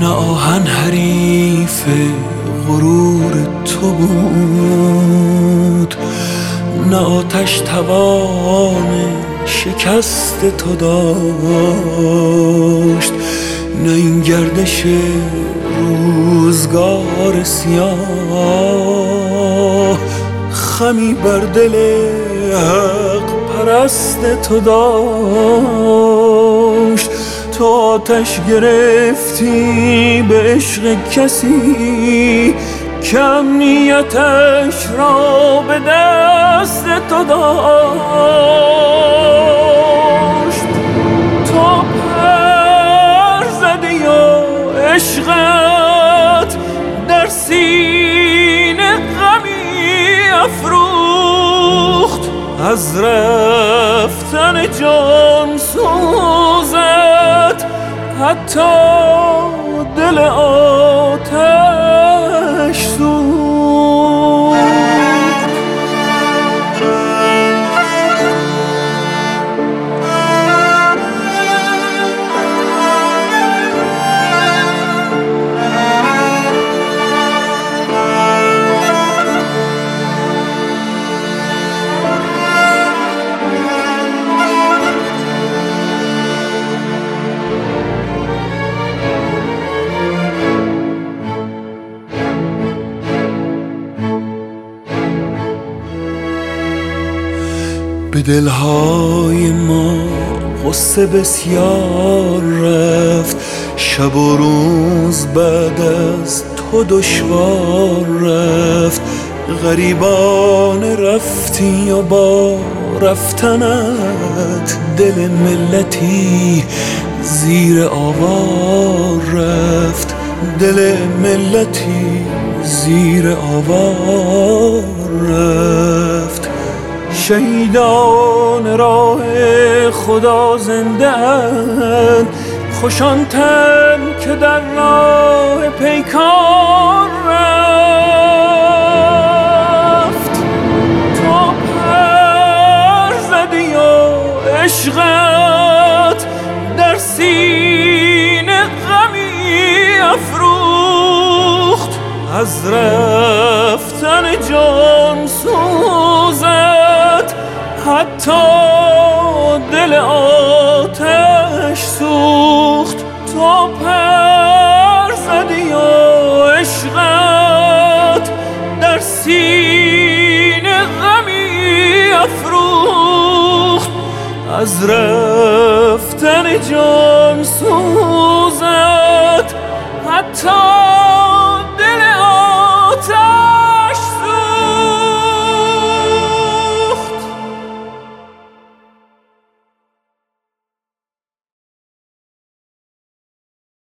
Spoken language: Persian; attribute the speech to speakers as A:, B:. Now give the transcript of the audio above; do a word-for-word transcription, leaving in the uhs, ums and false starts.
A: نه آهن حریف غرور تو بود، نه آتش توان شکست تو داشت، نه این گردش روزگار سیاه خمی بر دل حق پرست تو داشت. تو آتش گرفتی به عشق کسی که امنیتش را به دست تو داشت. تو پر زدی و عشقت در سینه غمی افروخت، از رفتن جان سوزت حتی دل آتش سوخت. به دلهای ما غصه بسیار رفت، شب و روز بعد از تو دشوار رفت. غریبان رفتی و با رفتنت دل ملتی زیر آوار رفت، دل ملتی زیر آوار رفت. شهیدان راه خدا زنده اند، خوش آن تن که در راه پیکار رفت. تو پر زدی و عشقت در سینه غمی افروخت، از رفتن جان سوزت حتی دل آتش سوخت. تو پر زدی و عشقت در سینه غمی افروخت، از رفتن جان سوزت حتی